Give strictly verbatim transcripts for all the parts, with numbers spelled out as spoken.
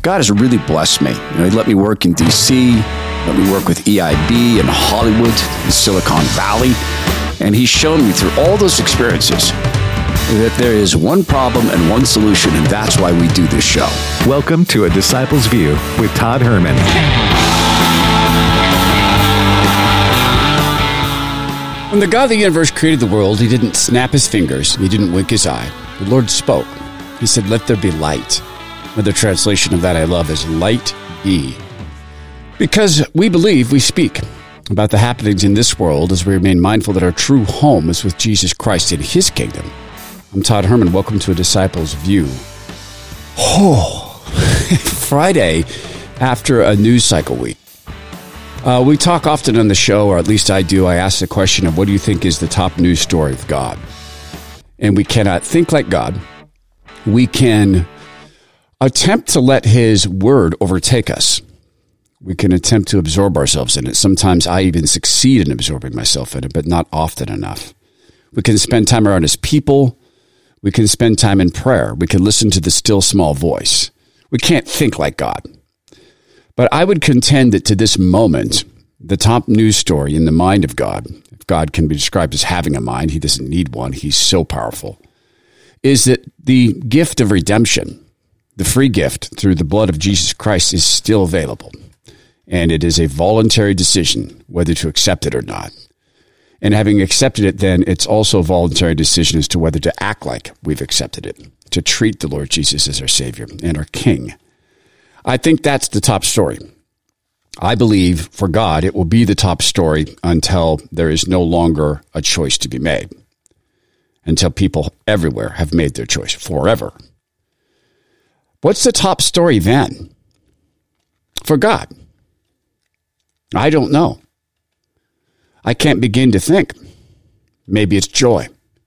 God has really blessed me. You know, he let me work in D C, let me work with E I B in Hollywood, in Silicon Valley, and he's shown me through all those experiences that there is one problem and one solution, and that's why we do this show. Welcome to A Disciple's View with Todd Herman. When the God of the universe created the world, he didn't snap his fingers. He didn't wink his eye. The Lord spoke. He said, "Let there be light." Another translation of that I love is light be. Because we believe, we speak about the happenings in this world as we remain mindful that our true home is with Jesus Christ in his kingdom. I'm Todd Herman. Welcome to A Disciple's View. Oh, Friday after a news cycle week. Uh, we talk often on the show, or at least I do. I ask the question of what do you think is the top news story of God? And we cannot think like God. We can attempt to let his word overtake us. We can attempt to absorb ourselves in it. Sometimes I even succeed in absorbing myself in it, but not often enough. We can spend time around his people. We can spend time in prayer. We can listen to the still small voice. We can't think like God. But I would contend that to this moment, the top news story in the mind of God, if God can be described as having a mind, he doesn't need one, he's so powerful, is that the gift of redemption, the free gift through the blood of Jesus Christ, is still available. And it is a voluntary decision whether to accept it or not. And having accepted it, then it's also a voluntary decision as to whether to act like we've accepted it, to treat the Lord Jesus as our Savior and our King. I think that's the top story. I believe for God, it will be the top story until there is no longer a choice to be made, until people everywhere have made their choice forever. What's the top story then for God? I don't know. I can't begin to think. Maybe it's joy.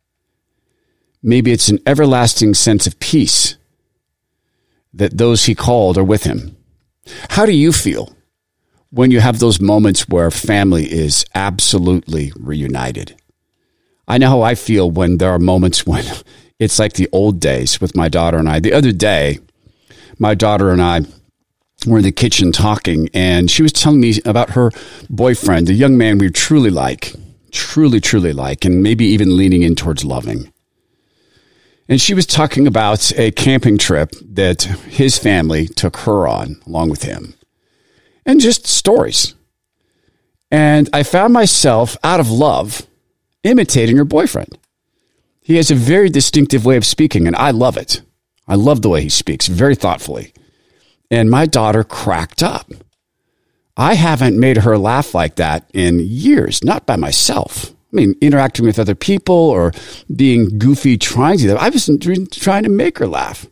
Maybe it's an everlasting sense of peace that those he called are with him. How do you feel when you have those moments where family is absolutely reunited? I know how I feel when there are moments when it's like the old days with my daughter and I. The other day, my daughter and I were in the kitchen talking, and she was telling me about her boyfriend, a young man we truly like, truly, truly like, and maybe even leaning in towards loving. And she was talking about a camping trip that his family took her on along with him, and just stories. And I found myself, out of love, imitating her boyfriend. He has a very distinctive way of speaking, and I love it. I love the way he speaks, very thoughtfully. And my daughter cracked up. I haven't made her laugh like that in years, not by myself. I mean, interacting with other people or being goofy trying to. I wasn't trying to make her laugh.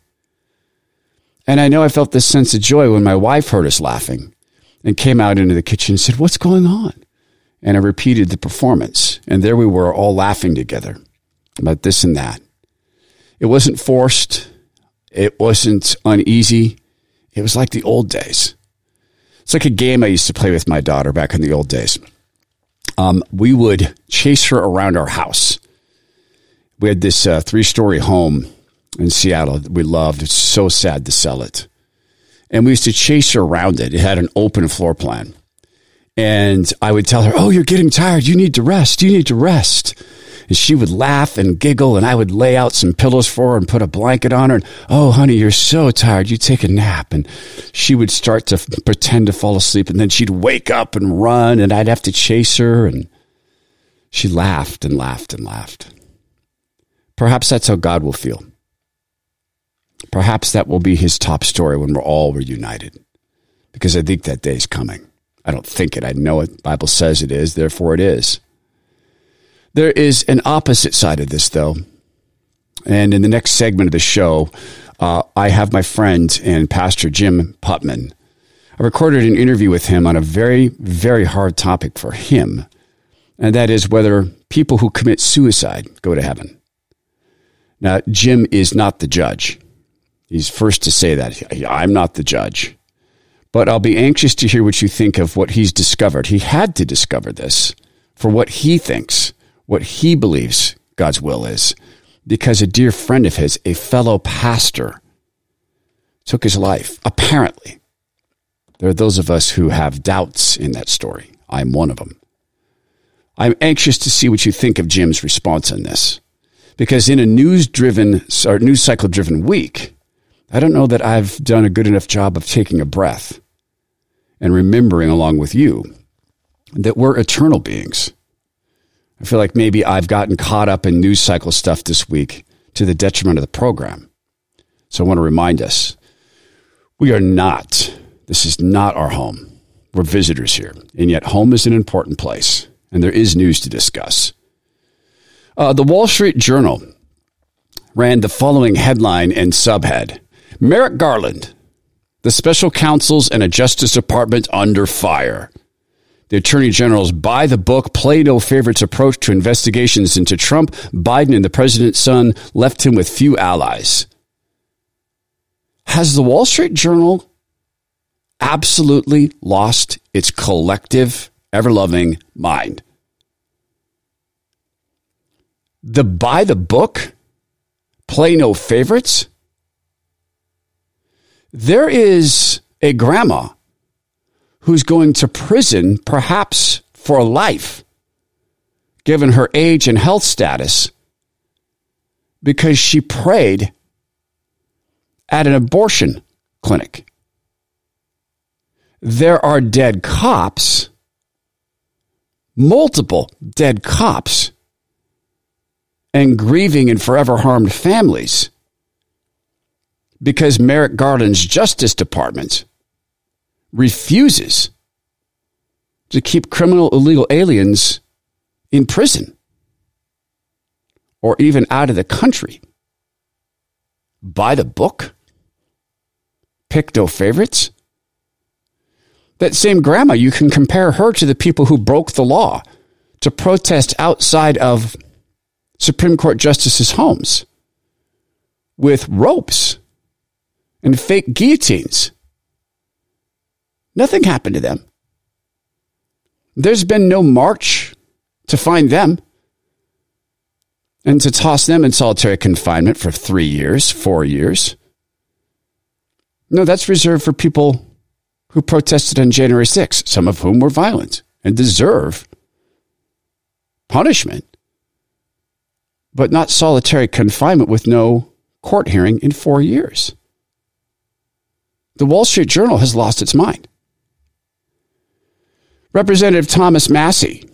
And I know I felt this sense of joy when my wife heard us laughing and came out into the kitchen and said, "What's going on?" And I repeated the performance. And there we were all laughing together about this and that. It wasn't forced. It wasn't uneasy. It was like the old days. It's like a game I used to play with my daughter back in the old days. Um, we would chase her around our house. We had this uh, three-story home in Seattle that we loved. It's so sad to sell it. And we used to chase her around it. It had an open floor plan. And I would tell her, "Oh, you're getting tired. You need to rest. You need to rest." And she would laugh and giggle, and I would lay out some pillows for her and put a blanket on her. And, "Oh, honey, you're so tired. You take a nap." And she would start to f- pretend to fall asleep, and then she'd wake up and run, and I'd have to chase her. And she laughed and laughed and laughed. Perhaps that's how God will feel. Perhaps that will be his top story when we're all reunited, because I think that day is coming. I don't think it. I know it. The Bible says it is. Therefore, it is. There is an opposite side of this, though. And in the next segment of the show, uh, I have my friend and Pastor Jim Putman. I recorded an interview with him on a very, very hard topic for him, and that is whether people who commit suicide go to heaven. Now, Jim is not the judge. He's first to say that. I'm not the judge. But I'll be anxious to hear what you think of what he's discovered. He had to discover this for what he thinks, what he believes God's will is, because a dear friend of his, a fellow pastor, took his life, apparently. There are those of us who have doubts in that story. I'm one of them. I'm anxious to see what you think of Jim's response on this. Because in a news-driven, or news cycle-driven week, I don't know that I've done a good enough job of taking a breath and remembering along with you that we're eternal beings. I feel like maybe I've gotten caught up in news cycle stuff this week to the detriment of the program. So I want to remind us, we are not, this is not our home. We're visitors here. And yet home is an important place. And there is news to discuss. Uh, the Wall Street Journal ran the following headline and subhead. Merrick Garland, the special counsels and a Justice Department under fire. The Attorney General's by-the-book, play-no-favorites approach to investigations into Trump, Biden, and the president's son left him with few allies. Has the Wall Street Journal absolutely lost its collective, ever-loving mind? The by-the-book, play-no-favorites? There is a grandma who's going to prison, perhaps for life, given her age and health status, because she prayed at an abortion clinic. There are dead cops, multiple dead cops, and grieving and forever harmed families because Merrick Garland's Justice Department refuses to keep criminal illegal aliens in prison or even out of the country. By the book? Pick no favorites? That same grandma, you can compare her to the people who broke the law to protest outside of Supreme Court justices' homes with ropes and fake guillotines. Nothing happened to them. There's been no march to find them and to toss them in solitary confinement for three years, four years. No, that's reserved for people who protested on January sixth, some of whom were violent and deserve punishment, but not solitary confinement with no court hearing in four years. The Wall Street Journal has lost its mind. Representative Thomas Massie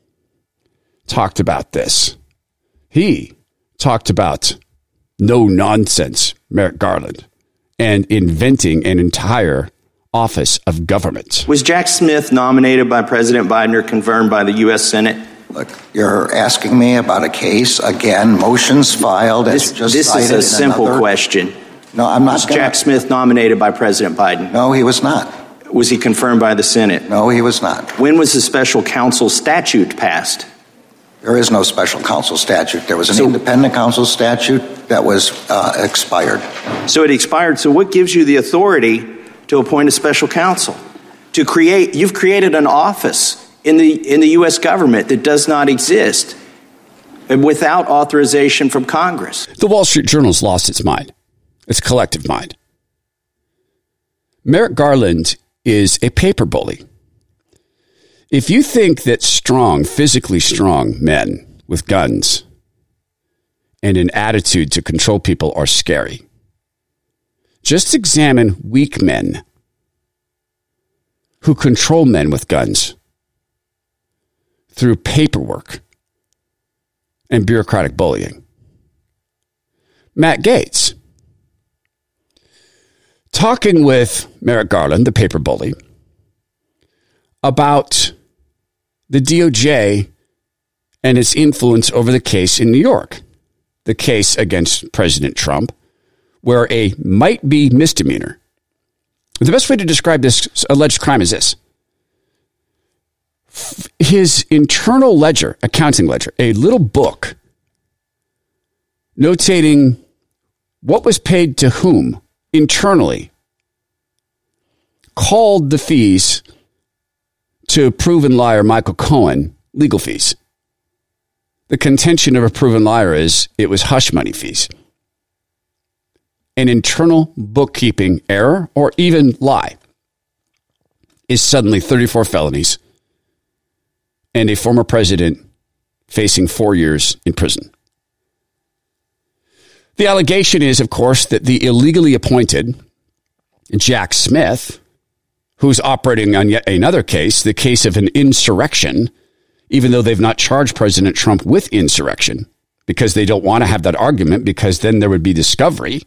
talked about this. He talked about no nonsense Merrick Garland and inventing an entire office of government. Was Jack Smith nominated by President Biden or confirmed by the U S Senate? Look, you're asking me about a case, again, motions filed. This, just this is a simple another... question. No, I'm not Was gonna... Jack Smith nominated by President Biden? No, he was not. Was he confirmed by the Senate? No, he was not. When was the special counsel statute passed? There is no special counsel statute. There was an so, independent counsel statute that was uh, expired. So it expired. So what gives you the authority to appoint a special counsel? To create, you've created an office in the in the U S government that does not exist without authorization from Congress. The Wall Street Journal's lost its mind, its collective mind. Merrick Garland is a paper bully. If you think that strong, physically strong men with guns and an attitude to control people are scary, just examine weak men who control men with guns through paperwork and bureaucratic bullying. Matt Gaetz, talking with Merrick Garland, the paper bully, about the D O J and its influence over the case in New York, the case against President Trump, where a might-be misdemeanor. The best way to describe this alleged crime is this. His internal ledger, accounting ledger, a little book notating what was paid to whom internally, called the fees to proven liar Michael Cohen legal fees. The contention of a proven liar is it was hush money fees. an internal bookkeeping error or even lie is suddenly thirty-four felonies and a former president facing four years in prison. The allegation is, of course, that the illegally appointed Jack Smith, who's operating on yet another case, the case of an insurrection, even though they've not charged President Trump with insurrection, because they don't want to have that argument, because then there would be discovery.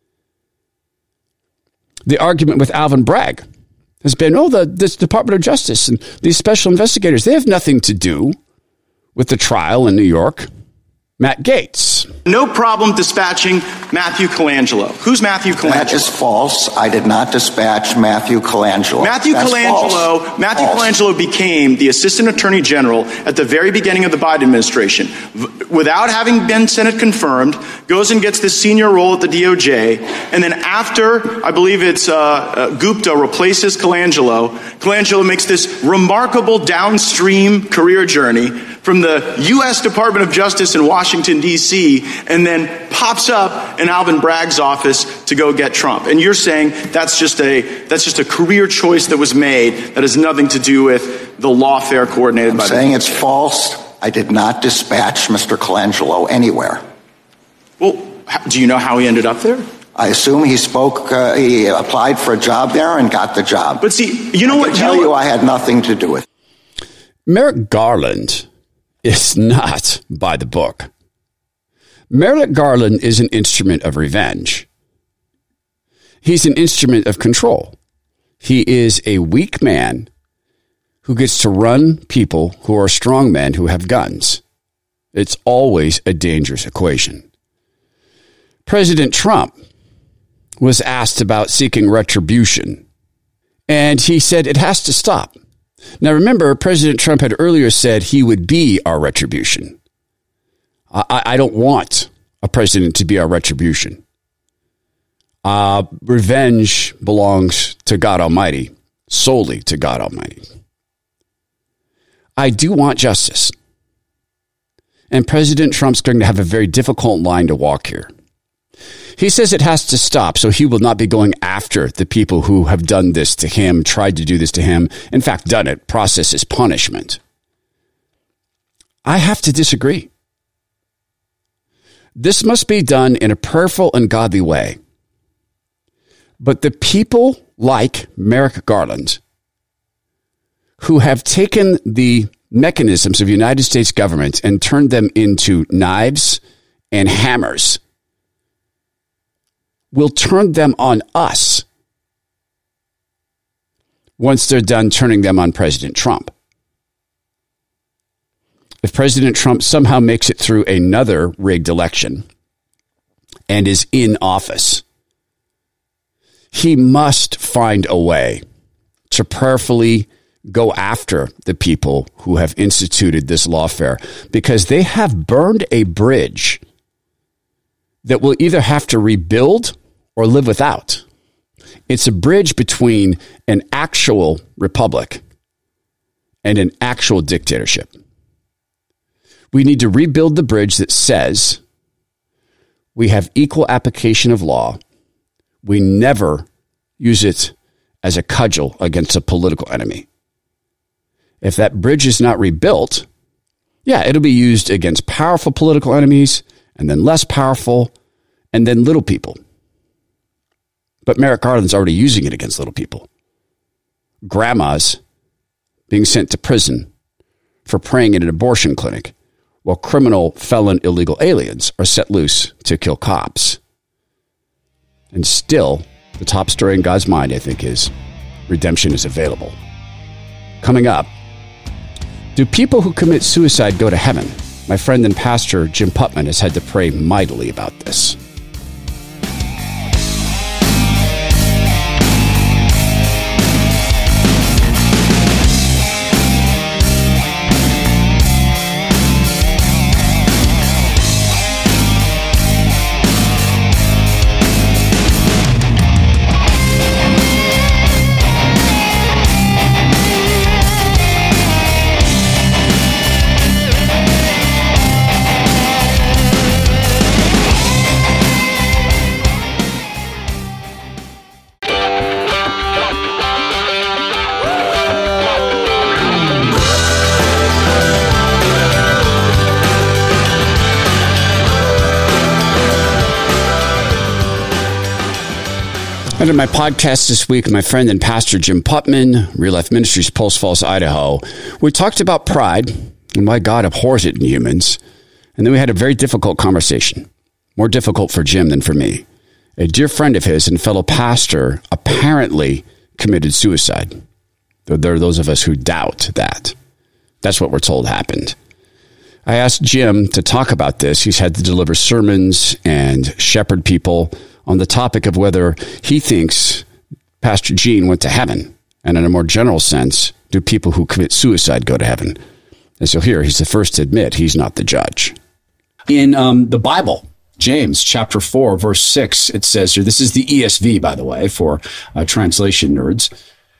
The argument with Alvin Bragg has been, oh, the this Department of Justice and these special investigators, they have nothing to do with the trial in New York. Matt Gaetz. No problem dispatching Matthew Colangelo. Who's Matthew Colangelo? That is false. I did not dispatch Matthew Colangelo. Matthew That's Colangelo, false. Matthew false. Colangelo became the Assistant Attorney General at the very beginning of the Biden administration. Without having been Senate confirmed, goes and gets this senior role at the D O J. And then after, I believe it's uh, uh, Gupta replaces Colangelo, Colangelo makes this remarkable downstream career journey from the U S Department of Justice in Washington, D C, and then pops up in Alvin Bragg's office to go get Trump. And you're saying that's just a that's just a career choice that was made that has nothing to do with the lawfare coordinated I'm by I'm saying the- it's false. I did not dispatch Mister Colangelo anywhere. Well, how, do you know how he ended up there? I assume he spoke, uh, he applied for a job there and got the job. But see, you know I what? can You tell know you what? I had nothing to do with it. Merrick Garland is not by the book. Merrick Garland is an instrument of revenge. He's an instrument of control. He is a weak man who gets to run people who are strong men who have guns. It's always a dangerous equation. President Trump was asked about seeking retribution, and he said it has to stop. Now, remember, President Trump had earlier said he would be our retribution. I, I don't want a president to be our retribution. Uh, revenge belongs to God Almighty, solely to God Almighty. I do want justice. And President Trump's going to have a very difficult line to walk here. He says it has to stop, so he will not be going after the people who have done this to him, tried to do this to him, in fact, done it, process as punishment. I have to disagree. This must be done in a prayerful and godly way. But the people like Merrick Garland, who have taken the mechanisms of the United States government and turned them into knives and hammers, will turn them on us once they're done turning them on President Trump. If President Trump somehow makes it through another rigged election and is in office, he must find a way to prayerfully go after the people who have instituted this lawfare, because they have burned a bridge that we'll either have to rebuild or live without. It's a bridge between an actual republic and an actual dictatorship. We need to rebuild the bridge that says we have equal application of law. We never use it as a cudgel against a political enemy. If that bridge is not rebuilt, yeah, it'll be used against powerful political enemies, and then less powerful, and then little people. But Merrick Garland's already using it against little people. Grandmas being sent to prison for praying in an abortion clinic, while criminal, felon, illegal aliens are set loose to kill cops. And still, the top story in God's mind, I think, is redemption is available. Coming up, do people who commit suicide go to heaven? My friend and pastor Jim Putman has had to pray mightily about this. And in my podcast this week, my friend and pastor Jim Putman, Real Life Ministries, Post Falls, Idaho, we talked about pride and why God abhors it in humans. And then we had a very difficult conversation, more difficult for Jim than for me. A dear friend of his and fellow pastor apparently committed suicide. There are those of us who doubt that. That's what we're told happened. I asked Jim to talk about this. He's had to deliver sermons and shepherd people on the topic of whether he thinks Pastor Gene went to heaven. And in a more general sense, do people who commit suicide go to heaven? As you'll hear, he's the first to admit he's not the judge. In um, the Bible, James chapter four, verse six, it says here, this is the E S V, by the way, for uh, translation nerds.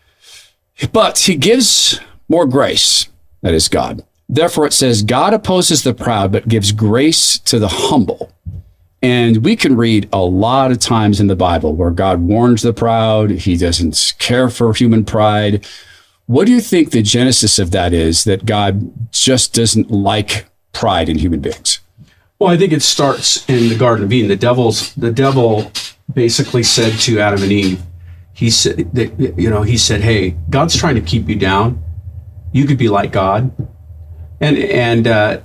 But he gives more grace, that is God. Therefore, it says, God opposes the proud, but gives grace to the humble. And we can read a lot of times in the Bible where God warns the proud. He doesn't care for human pride. What do you think the genesis of that is, that God just doesn't like pride in human beings? Well, I think it starts in the Garden of Eden. The devil's the devil basically said to Adam and Eve, he said that, you know, he said, hey, God's trying to keep you down. You could be like God. And, and, uh,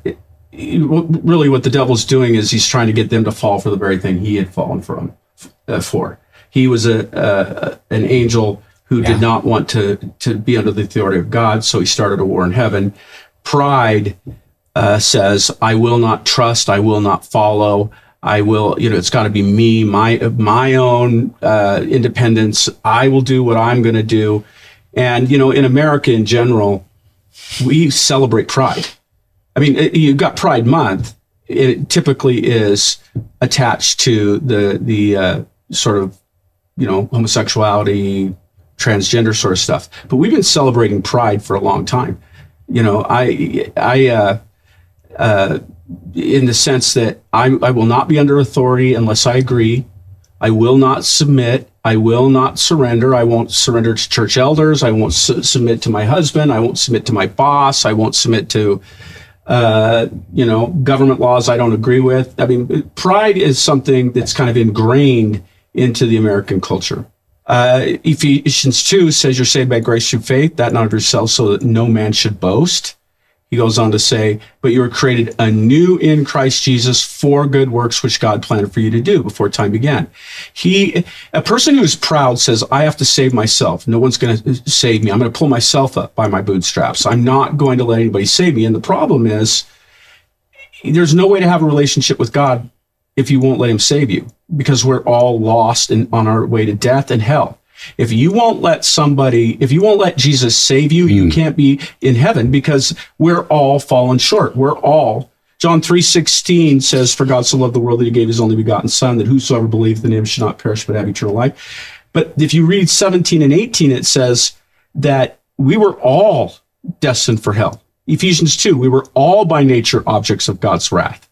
really what the devil's doing is he's trying to get them to fall for the very thing he had fallen from uh, for. He was a, a an angel who yeah. did not want to to be under the authority of God, so he started a war in heaven. Pride uh, says, I will not trust, I will not follow, I will, you know, it's got to be me, my my own uh, independence. I will do what I'm going to do. And, you know, in America in general, we celebrate pride. I mean, you've got Pride Month. It typically is attached to the the uh, sort of, you know, homosexuality, transgender sort of stuff. But we've been celebrating Pride for a long time. You know, I I uh, uh, in the sense that I I will not be under authority unless I agree. I will not submit. I will not surrender. I won't surrender to church elders. I won't su- submit to my husband. I won't submit to my boss. I won't submit to Uh, you know, government laws I don't agree with. I mean, pride is something that's kind of ingrained into the American culture. Uh, Ephesians two says you're saved by grace through faith, that not of yourselves, so that no man should boast. He goes on to say, but you were created anew in Christ Jesus for good works, which God planned for you to do before time began. He, a person who is proud says, I have to save myself. No one's going to save me. I'm going to pull myself up by my bootstraps. I'm not going to let anybody save me. And the problem is, there's no way to have a relationship with God if you won't let him save you, because we're all lost and on our way to death and hell. If you won't let somebody, if you won't let Jesus save you, mm. you can't be in heaven, because we're all fallen short. We're all, John three sixteen says, for God so loved the world that he gave his only begotten son, that whosoever believeth in him should not perish but have eternal life. But if you read seventeen and eighteen, it says that we were all destined for hell. Ephesians two, we were all by nature objects of God's wrath.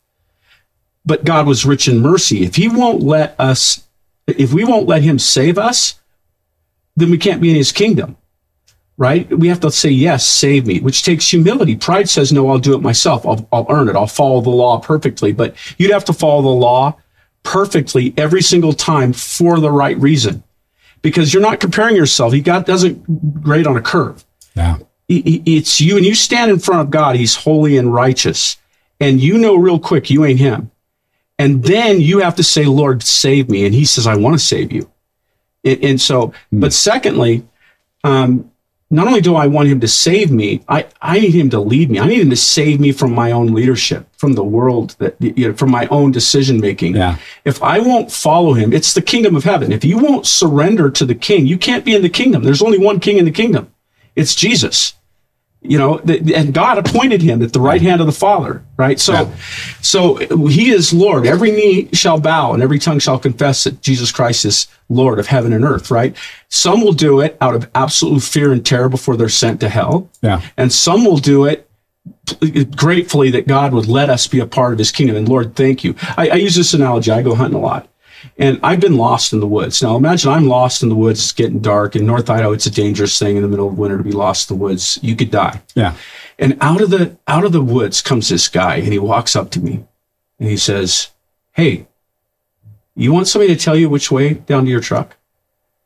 But God was rich in mercy. If he won't let us, if we won't let him save us, then we can't be in his kingdom, right? We have to say, yes, save me, which takes humility. Pride says, no, I'll do it myself. I'll, I'll earn it. I'll follow the law perfectly. But you'd have to follow the law perfectly every single time for the right reason, because you're not comparing yourself. God doesn't grade on a curve. Yeah. It's you, and you stand in front of God. He's holy and righteous. And you know real quick, you ain't him. And then you have to say, Lord, save me. And he says, I want to save you. And, and so, mm. but secondly, um, not only do I want him to save me, I, I need him to lead me. I need him to save me from my own leadership, from the world, that, you know, from my own decision making. Yeah. If I won't follow him, it's the kingdom of heaven. If you won't surrender to the king, you can't be in the kingdom. There's only one king in the kingdom. It's Jesus. You know, the, and God appointed him at the right hand of the Father, right? So, yeah. so he is Lord. Every knee shall bow and every tongue shall confess that Jesus Christ is Lord of heaven and earth, right? Some will do it out of absolute fear and terror before they're sent to hell. Yeah. And some will do it gratefully that God would let us be a part of his kingdom. And Lord, thank you. I, I use this analogy. I go hunting a lot. And I've been lost in the woods. Now, imagine I'm lost in the woods. It's getting dark. In North Idaho, it's a dangerous thing in the middle of winter to be lost in the woods. You could die. Yeah. And out of the out of the woods comes this guy, and he walks up to me, and he says, "Hey, you want somebody to tell you which way down to your truck?"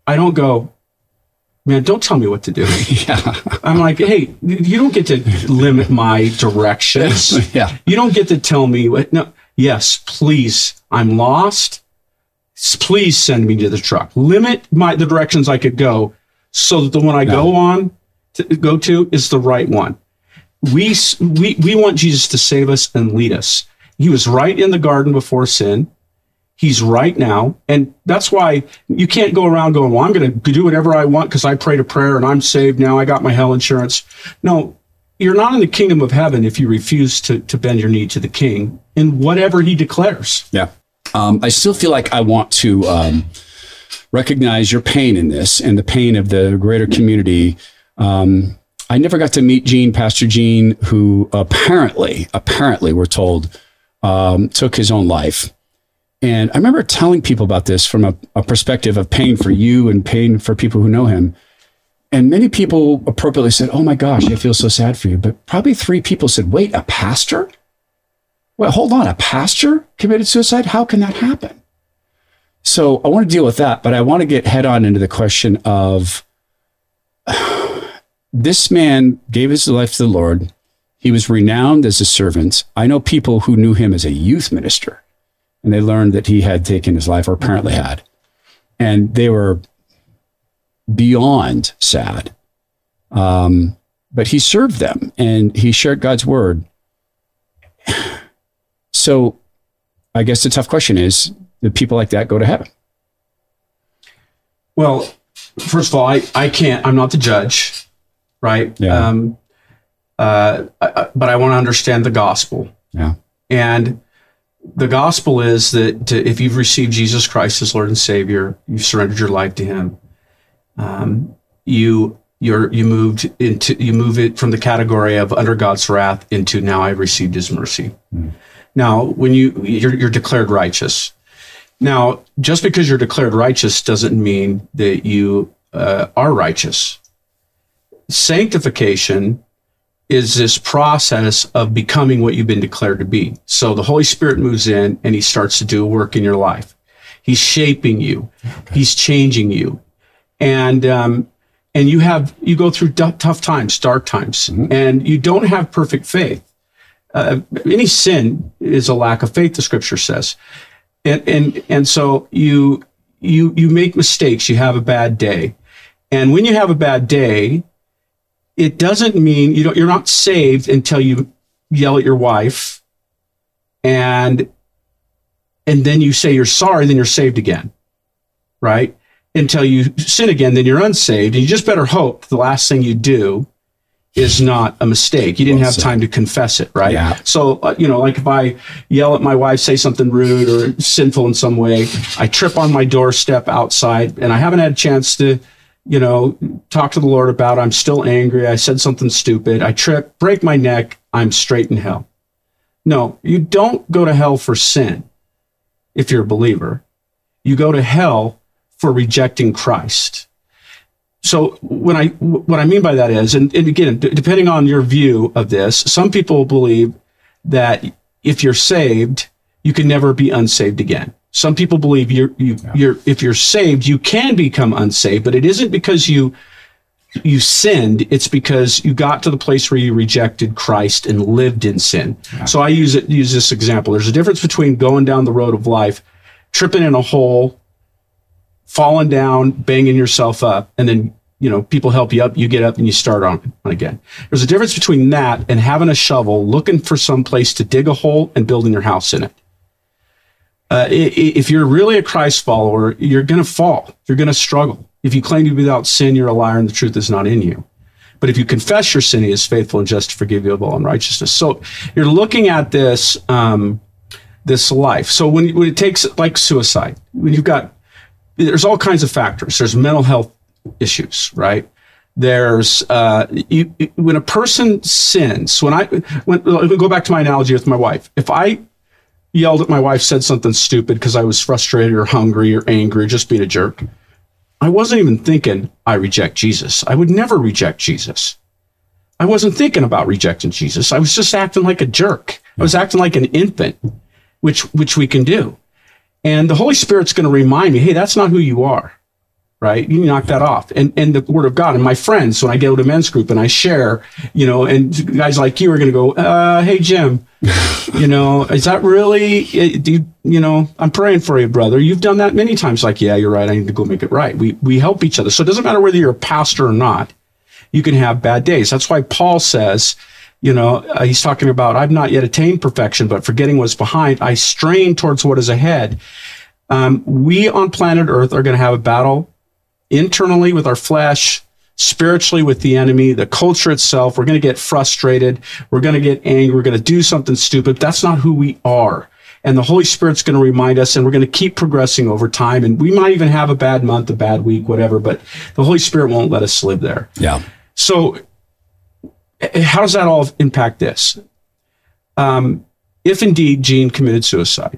I don't go, man, don't tell me what to do. Yeah. I'm like, hey, you don't get to limit my directions. Yeah. You don't get to tell me what, no, yes, please, I'm lost. Please send me to the truck. Limit my, the directions I could go so that the one I No. go on to go to is the right one. We, we, we want Jesus to save us and lead us. He was right in the garden before sin. He's right now. And that's why you can't go around going, well, I'm going to do whatever I want because I prayed a prayer and I'm saved now. I got my hell insurance. No, you're not in the kingdom of heaven if you refuse to, to bend your knee to the king in whatever he declares. Yeah. Um, I still feel like I want to um, recognize your pain in this and the pain of the greater community. Um, I never got to meet Gene, Pastor Gene, who apparently, apparently we're told, um, took his own life. And I remember telling people about this from a, a perspective of pain for you and pain for people who know him. And many people appropriately said, oh my gosh, I feel so sad for you. But probably three people said, wait, a pastor? Well, hold on, a pastor committed suicide? How can that happen? So I want to deal with that, but I want to get head on into the question of this man gave his life to the Lord. He was renowned as a servant. I know people who knew him as a youth minister, and they learned that he had taken his life, or apparently had. And they were beyond sad. Um, but he served them, and he shared God's word. So I guess the tough question is, do people like that go to heaven? Well, first of all, I, I can't, I'm not the judge, right? Yeah. Um, uh, I, but I want to understand the gospel. Yeah. And the gospel is that to, if you've received Jesus Christ as Lord and Savior, you've surrendered your life to him. Um, you, you're, you moved into, you move it from the category of under God's wrath into now I've received his mercy. Mm. Now, when you, you're, you're declared righteous. Now, just because you're declared righteous doesn't mean that you uh, are righteous. Sanctification is this process of becoming what you've been declared to be. So the Holy Spirit moves in and he starts to do a work in your life. He's shaping you. Okay. He's changing you. And, um, and you have, you go through d- tough times, dark times, mm-hmm. and you don't have perfect faith. Uh, any sin is a lack of faith, the scripture says. And, and, and so you, you, you make mistakes. You have a bad day. And when you have a bad day, it doesn't mean you don't, you're not saved until you yell at your wife and, and then you say you're sorry, then you're saved again, right? Until you sin again, then you're unsaved. And you just better hope the last thing you do is not a mistake. You didn't well have time to confess it, right? Yeah. So, uh, you know, like if I yell at my wife, say something rude or sinful in some way, I trip on my doorstep outside and I haven't had a chance to, you know, talk to the Lord about it. I'm still angry. I said something stupid. I trip, break my neck. I'm straight in hell. No, you don't go to hell for sin. If you're a believer, you go to hell for rejecting Christ. So when I, what I mean by that is, and, and again, d- depending on your view of this, some people believe that if you're saved, you can never be unsaved again. Some people believe you're, you, yeah. you're, if you're saved, you can become unsaved, but it isn't because you, you sinned. It's because you got to the place where you rejected Christ and lived in sin. Yeah. So I use it, use this example. There's a difference between going down the road of life, tripping in a hole, falling down, banging yourself up, and then, you know, people help you up, you get up and you start on, on again. There's a difference between that and having a shovel, looking for some place to dig a hole and building your house in it. Uh, if you're really a Christ follower, you're going to fall. You're going to struggle. If you claim to be without sin, you're a liar and the truth is not in you. But if you confess your sin, he is faithful and just to forgive you of all unrighteousness. So you're looking at this, um, this life. So when, when it takes like suicide, when you've got, there's all kinds of factors. There's mental health issues, right? There's, uh, you, when a person sins, when I, when, let me go back to my analogy with my wife. If I yelled at my wife, said something stupid because I was frustrated or hungry or angry or just being a jerk, I wasn't even thinking, I reject Jesus. I would never reject Jesus. I wasn't thinking about rejecting Jesus. I was just acting like a jerk. I was acting like an infant, which, which we can do. And the Holy Spirit's going to remind me, hey, that's not who you are, right? You knock that off. And and the word of God. And my friends, when I go to men's group and I share, you know, and guys like you are going to go, uh, hey, Jim, you know, is that really, do you, you know, I'm praying for you, brother. You've done that many times. Like, yeah, you're right. I need to go make it right. We, we help each other. So it doesn't matter whether you're a pastor or not. You can have bad days. That's why Paul says, you know, uh, he's talking about, I've not yet attained perfection, but forgetting what's behind, I strain towards what is ahead. Um, we on planet Earth are going to have a battle internally with our flesh, spiritually with the enemy, the culture itself. We're going to get frustrated. We're going to get angry. We're going to do something stupid. That's not who we are. And the Holy Spirit's going to remind us, and we're going to keep progressing over time. And we might even have a bad month, a bad week, whatever, but the Holy Spirit won't let us live there. Yeah. So how does that all impact this? Um, if indeed Gene committed suicide,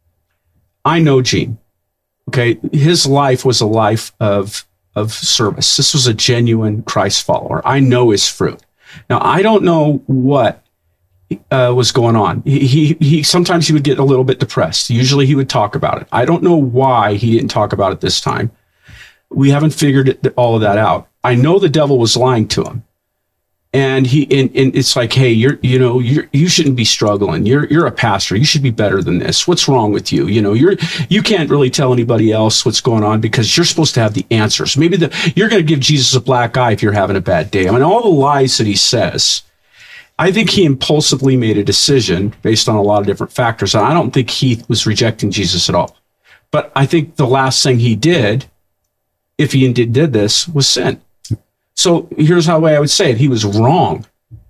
I know Gene. Okay, his life was a life of of service. This was a genuine Christ follower. I know his fruit. Now, I don't know what uh, was going on. He, he he sometimes he would get a little bit depressed. Usually he would talk about it. I don't know why he didn't talk about it this time. We haven't figured it, all of that out. I know the devil was lying to him. And he, and, and it's like, hey, you're, you know, you're, you shouldn't be struggling. You're, you're a pastor. You should be better than this. What's wrong with you? You know, you're, you can't really tell anybody else what's going on because you're supposed to have the answers. Maybe the, you're going to give Jesus a black eye if you're having a bad day. I mean, all the lies that he says, I think he impulsively made a decision based on a lot of different factors. And I don't think he was rejecting Jesus at all. But I think the last thing he did, if he indeed did this, was sin. So here's how I would say it. He was wrong.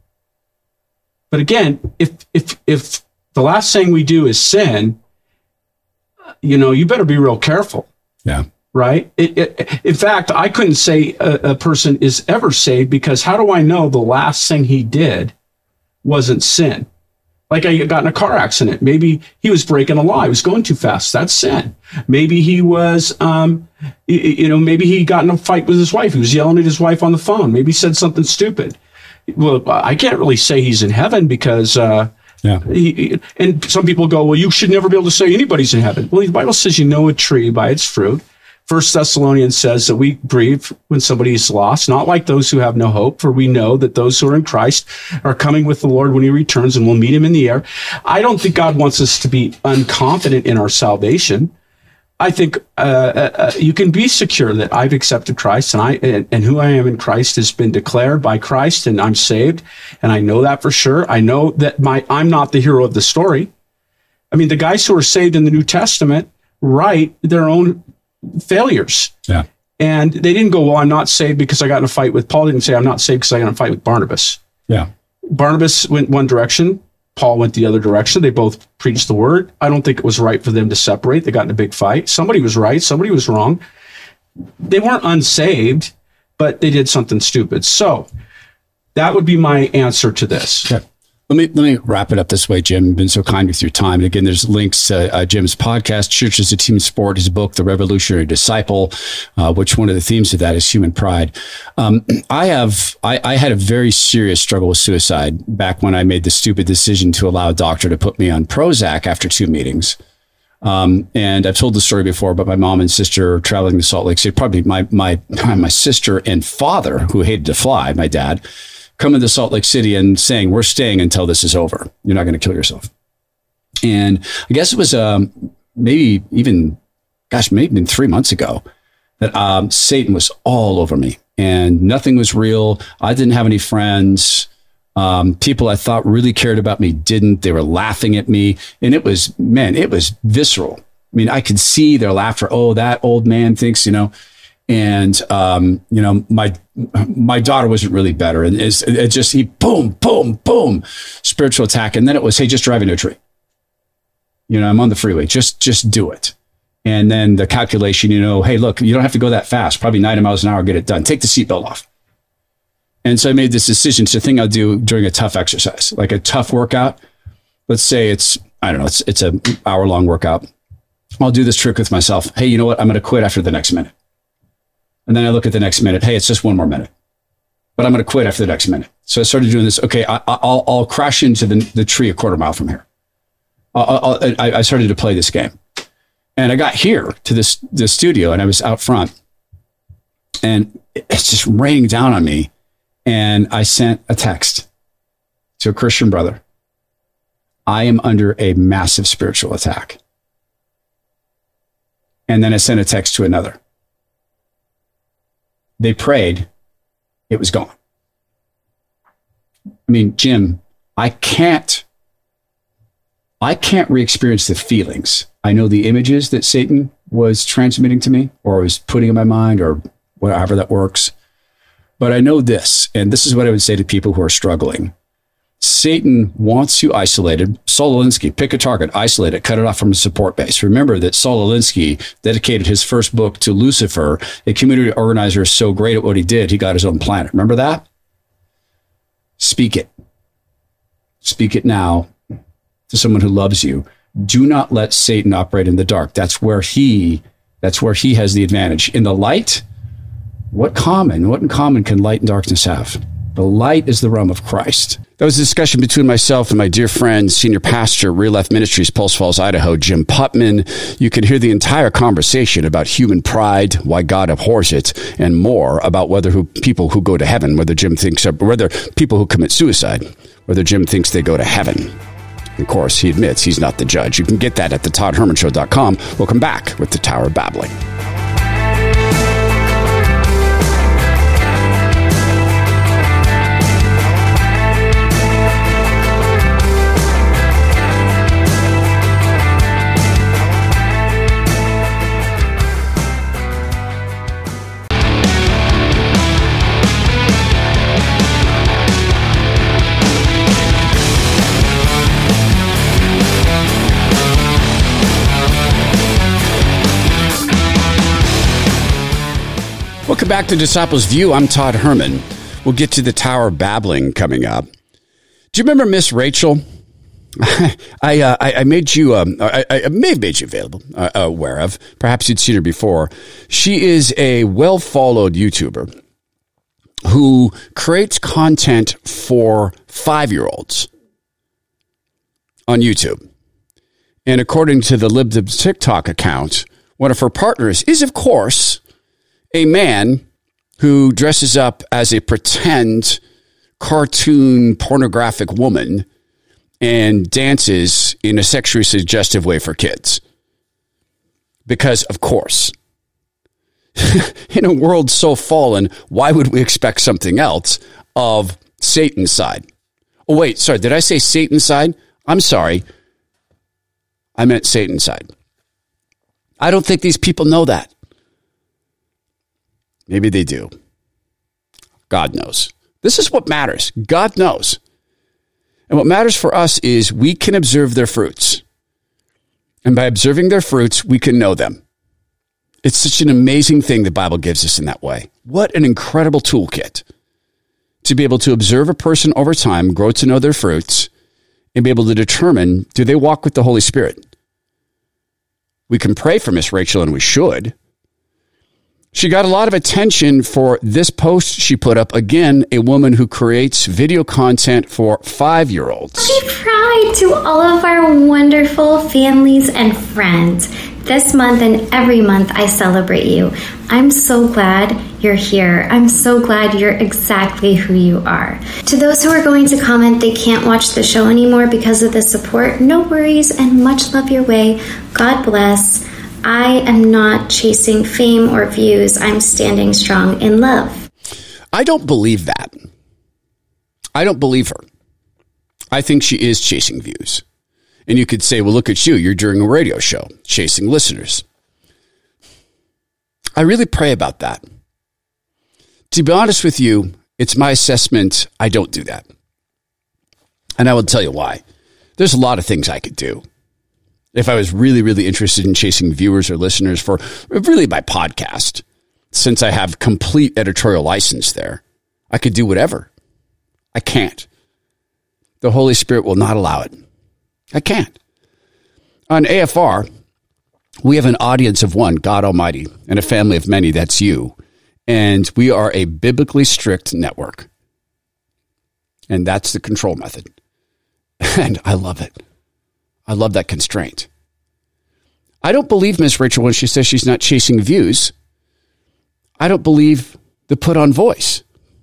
But again, if if if the last thing we do is sin, you know, you better be real careful. Yeah. Right? It, it, in fact, I couldn't say a, a person is ever saved because how do I know the last thing he did wasn't sin? Like I got in a car accident. Maybe he was breaking a law. He was going too fast. That's sin. Maybe he was, um, you, you know, maybe he got in a fight with his wife. He was yelling at his wife on the phone. Maybe he said something stupid. Well, I can't really say he's in heaven because, uh, yeah. He, and some people go, well, you should never be able to say anybody's in heaven. Well, the Bible says you know a tree by its fruit. First Thessalonians says that we grieve when somebody is lost, not like those who have no hope, for we know that those who are in Christ are coming with the Lord when he returns and we'll meet him in the air. I don't think God wants us to be unconfident in our salvation. I think uh, uh, you can be secure that I've accepted Christ and I and, and who I am in Christ has been declared by Christ and I'm saved. And I know that for sure. I know that my I'm not the hero of the story. I mean, the guys who are saved in the New Testament write their own failures. Yeah. And they didn't go, well, I'm not saved because I got in a fight with Paul. They didn't say I'm not saved because I got in a fight with Barnabas. Yeah. Barnabas went one direction. Paul went the other direction. They both preached the word. I don't think it was right for them to separate. They got in a big fight. Somebody was right. Somebody was wrong. They weren't unsaved, but they did something stupid. So that would be my answer to this. Okay. Let me let me wrap it up this way, Jim. You've been so kind with your time. And again, there's links to uh, Jim's podcast, Church is a Team Sport, his book, The Revolutionary Disciple, uh, which one of the themes of that is human pride. Um, I have I, I had a very serious struggle with suicide back when I made the stupid decision to allow a doctor to put me on Prozac after two meetings. Um, and I've told the story before, but my mom and sister traveling to Salt Lake City, probably my my my sister and father, who hated to fly, my dad, coming to Salt Lake City and saying, we're staying until this is over. You're not going to kill yourself. And I guess it was um, maybe even, gosh, maybe even three months ago that um, Satan was all over me and nothing was real. I didn't have any friends. Um, people I thought really cared about me didn't. They were laughing at me. And it was, man, it was visceral. I mean, I could see their laughter. Oh, that old man thinks, you know. And, um, you know, my, my daughter wasn't really better. And it's, it just, he boom, boom, boom, spiritual attack. And then it was, hey, just drive into a tree. You know, I'm on the freeway. Just, just do it. And then the calculation, you know, hey, look, you don't have to go that fast. Probably ninety miles an hour, get it done. Take the seatbelt off. And so I made this decision. It's a thing I'll do during a tough exercise, like a tough workout. Let's say it's, I don't know, it's, it's an hour long workout. I'll do this trick with myself. Hey, you know what? I'm going to quit after the next minute. And then I look at the next minute. Hey, it's just one more minute, but I'm going to quit after the next minute. So I started doing this. Okay, I, I'll I'll crash into the, the tree a quarter mile from here. I'll, I'll, I, I started to play this game, and I got here to this the studio, and I was out front, And it's just raining down on me. And I sent a text to a Christian brother. I am under a massive spiritual attack. And then I sent a text to another. They prayed. It was gone. I mean, Jim, I can't, I can't re-experience the feelings. I know the images that Satan was transmitting to me or was putting in my mind or whatever that works. But I know this, and this is what I would say to people who are struggling. Satan wants you isolated. Saul Alinsky, pick a target, isolate it, cut it off from the support base. Remember that Saul Alinsky dedicated his first book to Lucifer, a community organizer so great at what he did, he got his own planet. Remember that? Speak it. Speak it now to someone who loves you. Do not let Satan operate in the dark. That's where he, that's where he has the advantage. In the light, what common, what in common can light and darkness have? The light is the realm of Christ. That was a discussion between myself and my dear friend, senior pastor, Real Life Ministries, Pulse Falls, Idaho, Jim Putman. You can hear the entire conversation about human pride, why God abhors it, and more about whether who, people who go to heaven, whether Jim thinks, whether people who commit suicide, whether Jim thinks they go to heaven. Of course, he admits he's not the judge. You can get that at the todd herman show dot com. We'll come back with the Tower of Babbling. Welcome back to Disciples View. I'm Todd Herman. We'll get to the Tower of Babbling coming up. Do you remember Miss Rachel? I, uh, I I made you, um, I, I may have made you available, uh, aware of. Perhaps you'd seen her before. She is a well-followed YouTuber who creates content for five-year-olds on YouTube. And according to the LibDib TikTok account, one of her partners is, of course, a man who dresses up as a pretend cartoon pornographic woman and dances in a sexually suggestive way for kids. Because, of course, in a world so fallen, why would we expect something else of Satan's side? Oh, wait, sorry, did I say Satan's side? I'm sorry. I meant Satan's side. I don't think these people know that. Maybe they do. God knows. This is what matters. God knows. And what matters for us is we can observe their fruits. And by observing their fruits, we can know them. It's such an amazing thing the Bible gives us in that way. What an incredible toolkit to be able to observe a person over time, grow to know their fruits, and be able to determine, do they walk with the Holy Spirit? We can pray for Miss Rachel, and we should. She got a lot of attention for this post she put up. Again, a woman who creates video content for five-year-olds. Happy Pride to all of our wonderful families and friends. This month and every month I celebrate you. I'm so glad you're here. I'm so glad you're exactly who you are. To those who are going to comment they can't watch the show anymore because of the support, no worries and much love your way. God bless. I am not chasing fame or views. I'm standing strong in love. I don't believe that. I don't believe her. I think she is chasing views. And you could say, well, look at you. You're doing a radio show, chasing listeners. I really pray about that. To be honest with you, it's my assessment I don't do that. And I will tell you why. There's a lot of things I could do. If I was really, really interested in chasing viewers or listeners for really my podcast, since I have complete editorial license there, I could do whatever. I can't. The Holy Spirit will not allow it. I can't. On A F R, we have an audience of one, God Almighty, and a family of many, that's you. And we are a biblically strict network. And that's the control method. And I love it. I love that constraint. I don't believe Miss Rachel when she says she's not chasing views. I don't believe the put on voice.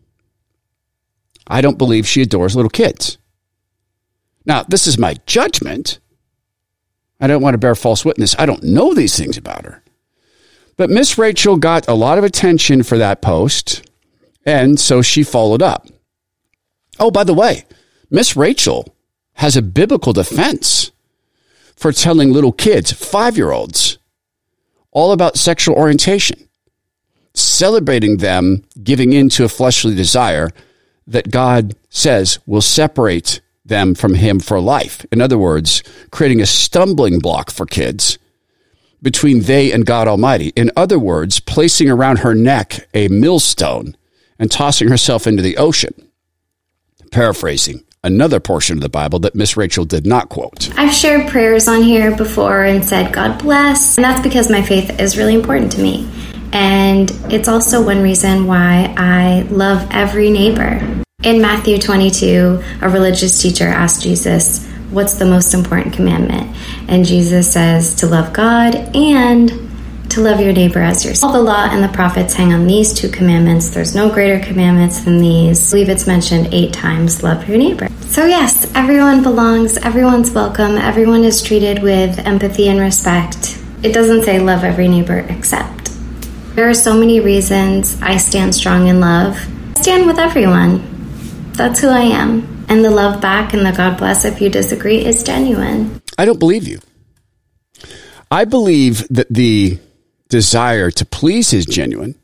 I don't believe she adores little kids. Now, this is my judgment. I don't want to bear false witness. I don't know these things about her. But Miss Rachel got a lot of attention for that post, and so she followed up. Oh, by the way, Miss Rachel has a biblical defense for telling little kids, five-year-olds, all about sexual orientation, celebrating them giving in to a fleshly desire that God says will separate them from him for life. In other words, creating a stumbling block for kids between they and God Almighty. In other words, placing around her neck a millstone and tossing herself into the ocean. Paraphrasing another portion of the Bible that Miss Rachel did not quote. I've shared prayers on here before and said, God bless. And that's because my faith is really important to me. And it's also one reason why I love every neighbor. In Matthew twenty-two, a religious teacher asked Jesus, what's the most important commandment? And Jesus says to love God and to love your neighbor as yourself. All the law and the prophets hang on these two commandments. There's no greater commandments than these. I believe it's mentioned eight times, love your neighbor. So yes, everyone belongs, everyone's welcome, everyone is treated with empathy and respect. It doesn't say love every neighbor except. There are so many reasons I stand strong in love. I stand with everyone. That's who I am. And the love back and the God bless if you disagree is genuine. I don't believe you. I believe that the desire to please is genuine.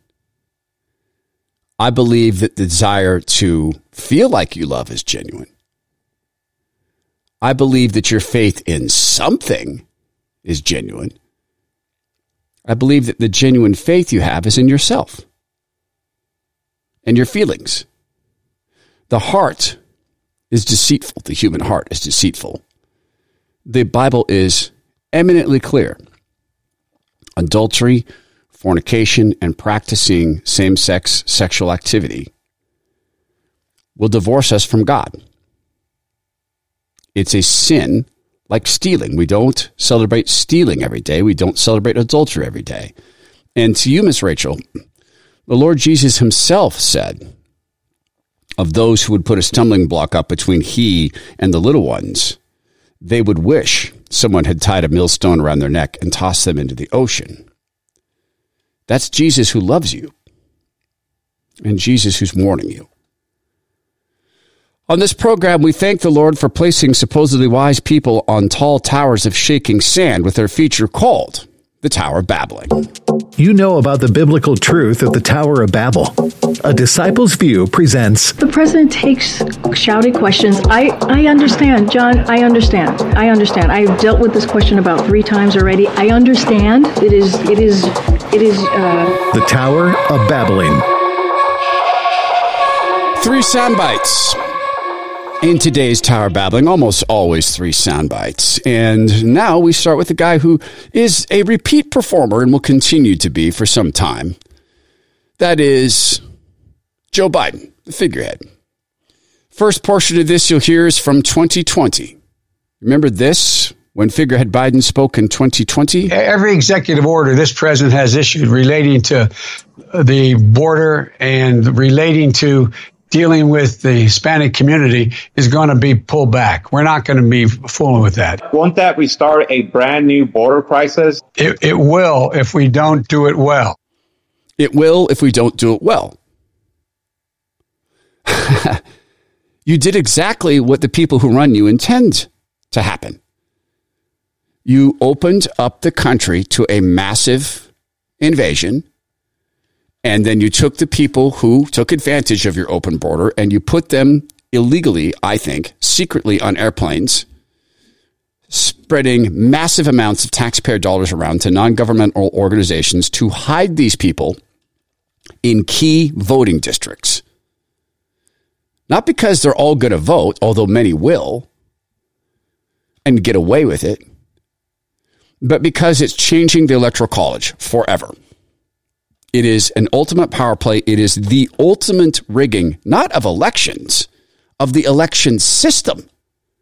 I believe that the desire to feel like you love is genuine. I believe that your faith in something is genuine. I believe that the genuine faith you have is in yourself and your feelings. The heart is deceitful. The human heart is deceitful. The Bible is eminently clear. Adultery, fornication, and practicing same-sex sexual activity will divorce us from God. It's a sin like stealing. We don't celebrate stealing every day. We don't celebrate adultery every day. And to you, Miss Rachel, the Lord Jesus himself said of those who would put a stumbling block up between he and the little ones, they would wish someone had tied a millstone around their neck and tossed them into the ocean. That's Jesus who loves you and Jesus who's warning you. On this program, we thank the Lord for placing supposedly wise people on tall towers of shaking sand with their feature called the Tower of Babbling. You know about the biblical truth of the Tower of Babel. A Disciple's View presents... The president takes shouty questions. I, I understand, John. I understand. I understand. I've dealt with this question about three times already. I understand. It is, it is, it is... Uh... The Tower of Babbling. Three sound bites. In today's Tower Babbling, almost always three sound bites. And now we start with a guy who is a repeat performer and will continue to be for some time. That is Joe Biden, the figurehead. First portion of this you'll hear is from twenty twenty. Remember this? When figurehead Biden spoke in twenty twenty? Every executive order this president has issued relating to the border and relating to dealing with the Hispanic community is going to be pulled back. We're not going to be fooling with that. Won't that restart a brand new border crisis? It, it will if we don't do it well. It will if we don't do it well. You did exactly what the people who run you intend to happen. You opened up the country to a massive invasion. And then you took the people who took advantage of your open border and you put them illegally, I think, secretly on airplanes, spreading massive amounts of taxpayer dollars around to non-governmental organizations to hide these people in key voting districts. Not because they're all going to vote, although many will, and get away with it, but because it's changing the Electoral College forever. It is an ultimate power play. It is the ultimate rigging, not of elections, of the election system.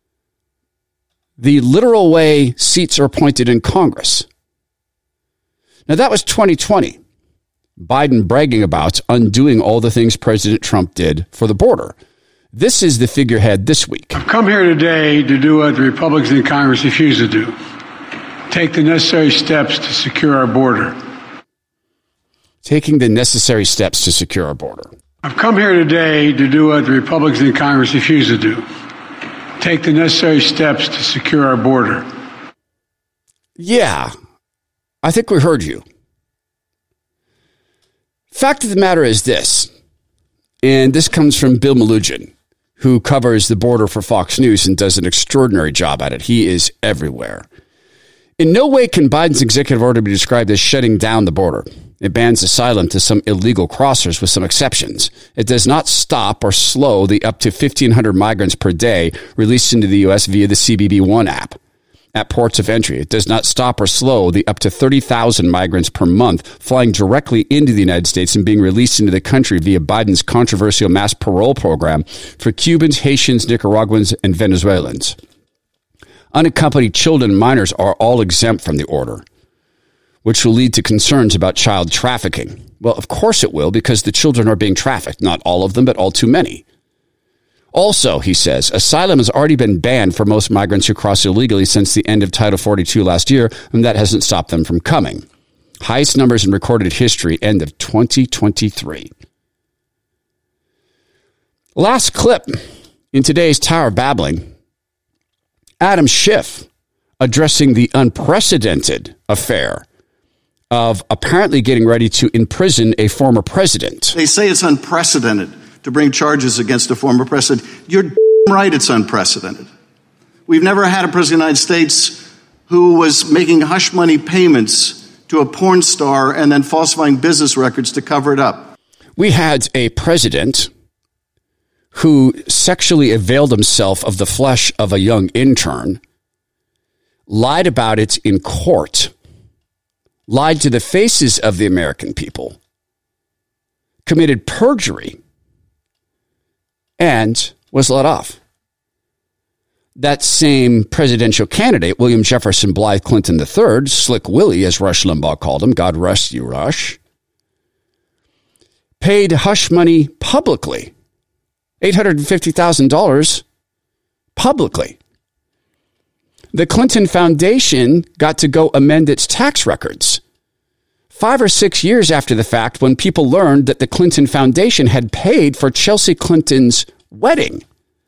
The literal way seats are appointed in Congress. Now, that was twenty twenty. Biden bragging about undoing all the things President Trump did for the border. This is the figurehead this week. I've come here today to do what the Republicans in Congress refuse to do. Take the necessary steps to secure our border. Taking the necessary steps to secure our border. I've come here today to do what the Republicans in Congress refuse to do. Take the necessary steps to secure our border. Yeah, I think we heard you. Fact of the matter is this, and this comes from Bill Melugin, who covers the border for Fox News and does an extraordinary job at it. He is everywhere. In no way can Biden's executive order be described as shutting down the border. It bans asylum to some illegal crossers with some exceptions. It does not stop or slow the up to fifteen hundred migrants per day released into the U S via the C B P One app at ports of entry. It does not stop or slow the up to thirty thousand migrants per month flying directly into the United States and being released into the country via Biden's controversial mass parole program for Cubans, Haitians, Nicaraguans, and Venezuelans. Unaccompanied children and minors are all exempt from the order, which will lead to concerns about child trafficking. Well, of course it will, because the children are being trafficked. Not all of them, but all too many. Also, he says, asylum has already been banned for most migrants who cross illegally since the end of Title forty-two last year, and that hasn't stopped them from coming. Highest numbers in recorded history, end of twenty twenty-three. Last clip in today's Tower Babbling, Adam Schiff addressing the unprecedented affair of apparently getting ready to imprison a former president. They say it's unprecedented to bring charges against a former president. You're right, it's unprecedented. We've never had a president of the United States who was making hush money payments to a porn star and then falsifying business records to cover it up. We had a president who sexually availed himself of the flesh of a young intern, lied about it in court, lied to the faces of the American people, committed perjury, and was let off. That same presidential candidate, William Jefferson Blythe Clinton the third, Slick Willie, as Rush Limbaugh called him, God rest you, Rush, paid hush money publicly, eight hundred fifty thousand dollars publicly. The Clinton Foundation got to go amend its tax records five or six years after the fact, when people learned that the Clinton Foundation had paid for Chelsea Clinton's wedding.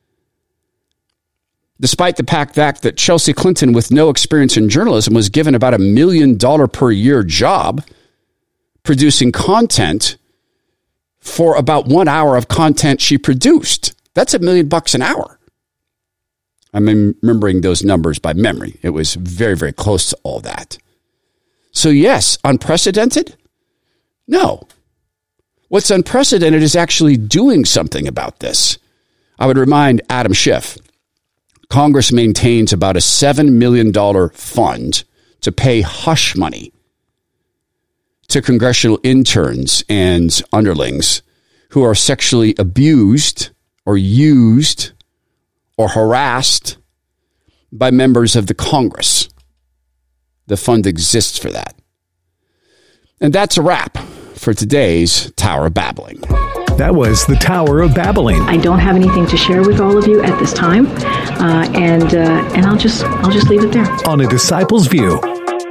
Despite the fact that Chelsea Clinton, with no experience in journalism, was given about a million dollar per year job producing content for about one hour of content she produced. That's a million bucks an hour. I'm remembering those numbers by memory. It was very, very close to all that. So yes, unprecedented? No. What's unprecedented is actually doing something about this. I would remind Adam Schiff, Congress maintains about a seven million dollars fund to pay hush money to congressional interns and underlings who are sexually abused or used or harassed by members of the Congress. The fund exists for that. And that's a wrap for today's Tower of Babbling. That was the Tower of Babbling. I don't have anything to share with all of you at this time, uh, and uh, and I'll just I'll just leave it there. On A Disciple's View.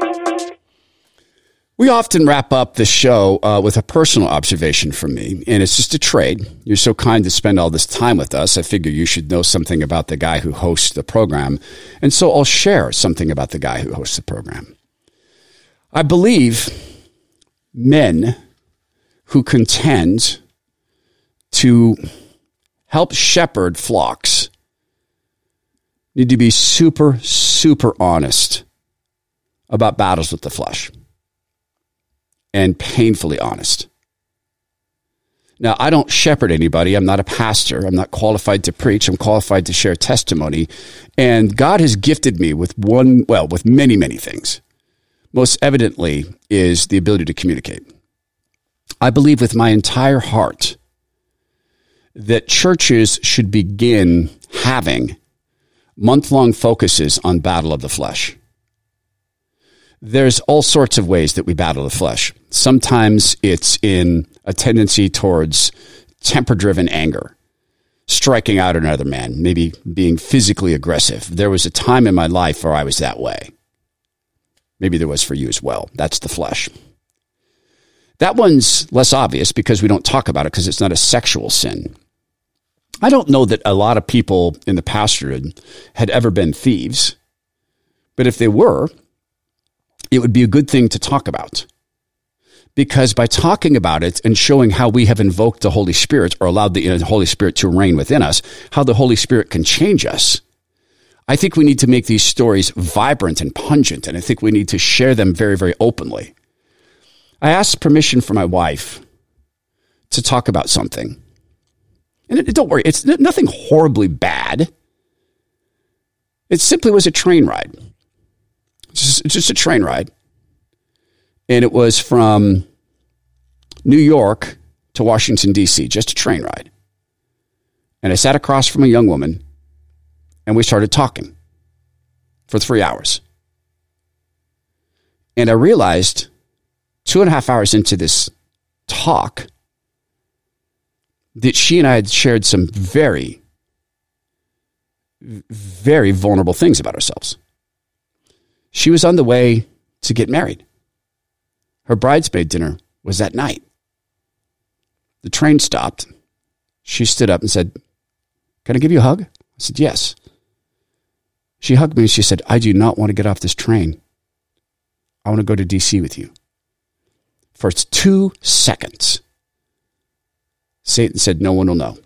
We often wrap up the show uh, with a personal observation from me, and it's just a trade. You're so kind to spend all this time with us. I figure you should know something about the guy who hosts the program, and so I'll share something about the guy who hosts the program. I believe men who contend to help shepherd flocks need to be super, super honest about battles with the flesh. And painfully honest. Now, I don't shepherd anybody. I'm not a pastor. I'm not qualified to preach. I'm qualified to share testimony. And God has gifted me with one, well, with many, many things. Most evidently is the ability to communicate. I believe with my entire heart that churches should begin having month-long focuses on battle of the flesh. There's all sorts of ways that we battle the flesh. Sometimes it's in a tendency towards temper-driven anger, striking out at another man, maybe being physically aggressive. There was a time in my life where I was that way. Maybe there was for you as well. That's the flesh. That one's less obvious because we don't talk about it because it's not a sexual sin. I don't know that a lot of people in the pastorate had ever been thieves, but if they were, it would be a good thing to talk about. Because by talking about it and showing how we have invoked the Holy Spirit or allowed the Holy Spirit to reign within us, how the Holy Spirit can change us, I think we need to make these stories vibrant and pungent, and I think we need to share them very, very openly. I asked permission from my wife to talk about something. And it, don't worry, it's nothing horribly bad. It simply was a train ride. Just, just a train ride. And it was from New York to Washington, D C, just a train ride. And I sat across from a young woman, and we started talking for three hours. And I realized two and a half hours into this talk that she and I had shared some very, very vulnerable things about ourselves. She was on the way to get married. Her bridesmaid dinner was that night. The train stopped. She stood up and said, "Can I give you a hug?" I said, "Yes." She hugged me and she said, "I do not want to get off this train. I want to go to D C with you." For two seconds, Satan said, "No one will know."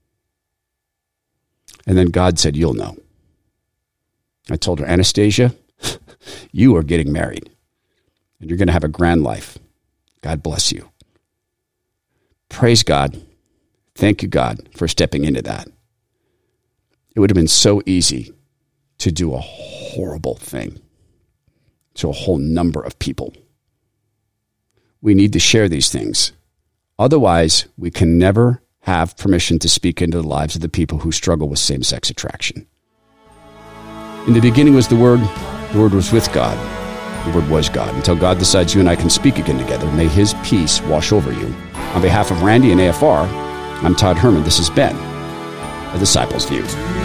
And then God said, "You'll know." I told her, "Anastasia, you are getting married. And you're going to have a grand life. God bless you." Praise God. Thank you, God, for stepping into that. It would have been so easy to do a horrible thing to a whole number of people. We need to share these things. Otherwise, we can never have permission to speak into the lives of the people who struggle with same-sex attraction. In the beginning was the Word. The Word was with God. The Word was God. Until God decides you and I can speak again together, may His peace wash over you. On behalf of Randy and A F R, I'm Todd Herman. This has been A Disciple's View.